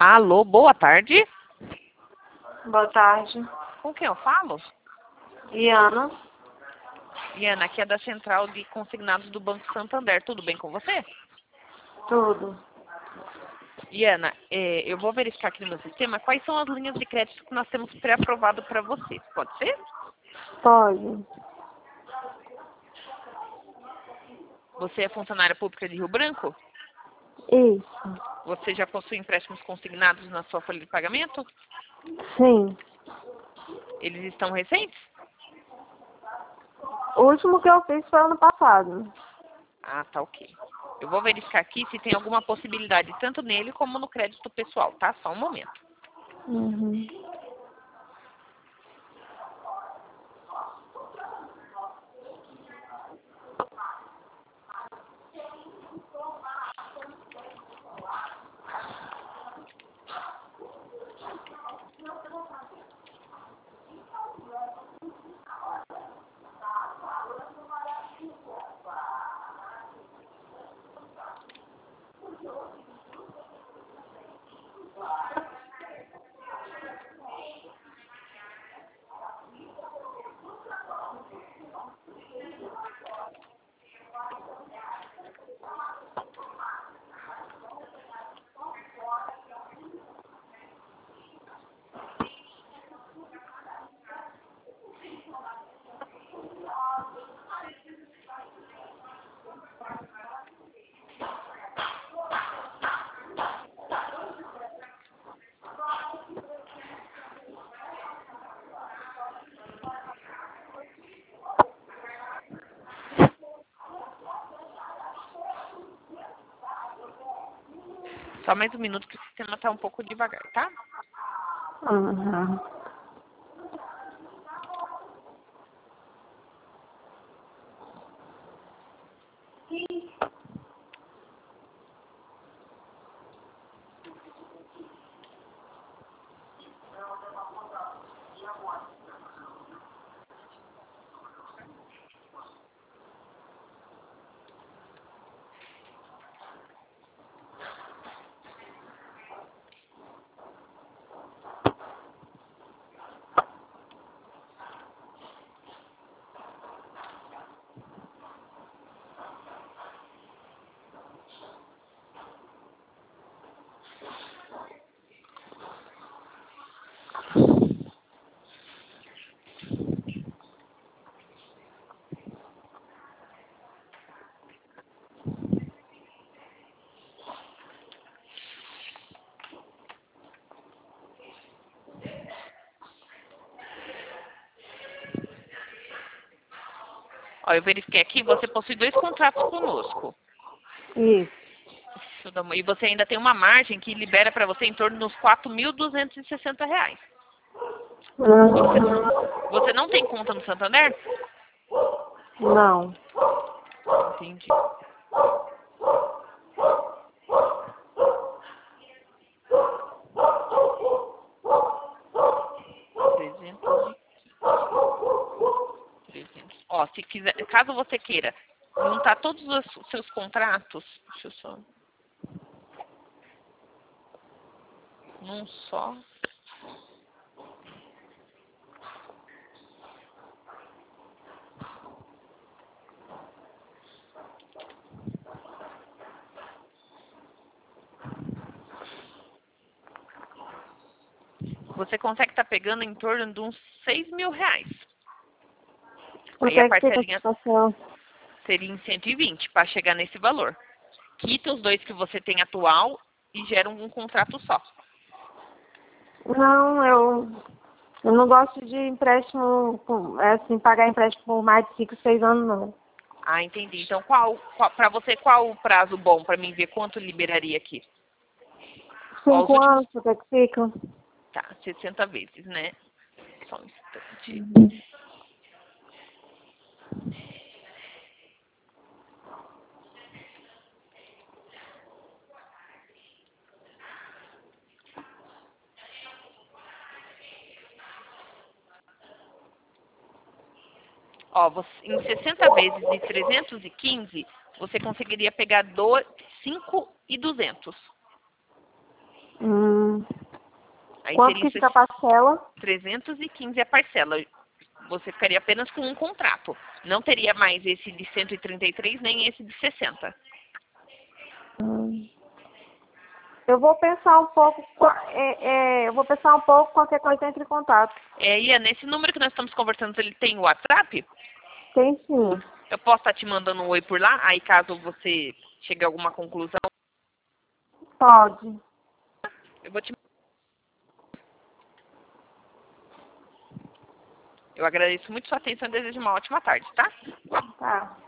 Alô, boa tarde. Boa tarde. Com quem eu falo? Iana. Iana, aqui é da Central de Consignados do Banco Santander. Tudo bem com você? Tudo. Iana, eu vou verificar aqui no meu sistema quais são as linhas de crédito que nós temos pré-aprovado para você. Pode ser? Pode. Você é funcionária pública de Rio Branco? Isso. Você já possui empréstimos consignados na sua folha de pagamento? Sim. Eles estão recentes? O último que eu fiz foi ano passado. Ah, tá ok. Eu vou verificar aqui se tem alguma possibilidade, tanto nele como no crédito pessoal, tá? Só um momento. Uhum. Só mais um minuto que o sistema tá um pouco devagar, tá? Uhum. Ó, eu verifiquei aqui, você possui 2 contratos conosco. Isso. E você ainda tem uma margem que libera para você em torno dos R$ 4.260. Uhum. Você não tem conta no Santander? Não. Entendi. Ó, se quiser, caso você queira juntar todos os seus contratos, deixa eu só. Num só. Você consegue estar pegando em torno de uns R$ 6.000. Aí Quanto a é que fica a parcelinha situação? seria em 120 para chegar nesse valor. Quita os 2 que você tem atual e gera um contrato só. Não, eu não gosto de empréstimo, assim, pagar empréstimo por mais de 5, 6 anos, não. Ah, entendi. Então, para você, qual o prazo bom para mim ver quanto liberaria aqui? Ó, os 5 últimos. anos, quanto é que fica? Tá, 60 vezes, né? Só um instante. Ó, em 60 vezes de 315, você conseguiria pegar 5.200. Aí Quanto seria que fica a parcela? 315 a parcela. Você ficaria apenas com um contrato. Não teria mais esse de 133, nem esse de 60. Hum. Eu vou pensar um pouco, eu vou pensar um pouco, qualquer coisa entre em contato. Ian, nesse número que nós estamos conversando, ele tem o WhatsApp? Tem sim. Eu posso estar te mandando um oi por lá? Aí caso você chegue a alguma conclusão, Pode. eu vou te... Eu agradeço muito sua atenção e desejo uma ótima tarde, tá? Tá.